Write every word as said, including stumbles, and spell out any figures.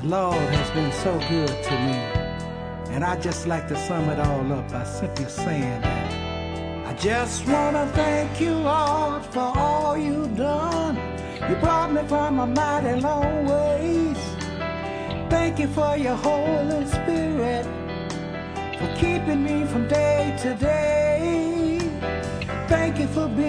Lord has been so good to me. And I just like to sum it all up by simply saying that I just want to thank you, Lord, for all you've done. You brought me from a mighty long ways. Thank you for your Holy Spirit, for keeping me from day to day. Thank you for being